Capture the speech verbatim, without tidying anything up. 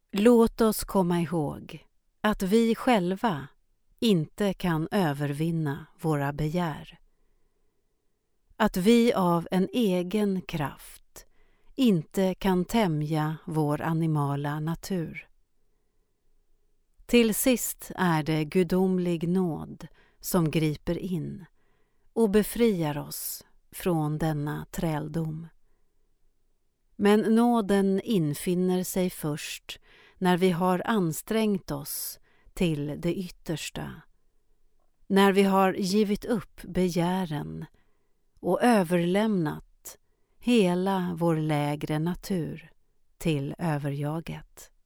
Låt oss komma ihåg att vi själva inte kan övervinna våra begär. Att vi av en egen kraft inte kan tämja vår animala natur. Till sist är det gudomlig nåd som griper in och befriar oss från denna träldom. Men nåden infinner sig först när vi har ansträngt oss till det yttersta, när vi har givit upp begären och överlämnat hela vår lägre natur till överjaget.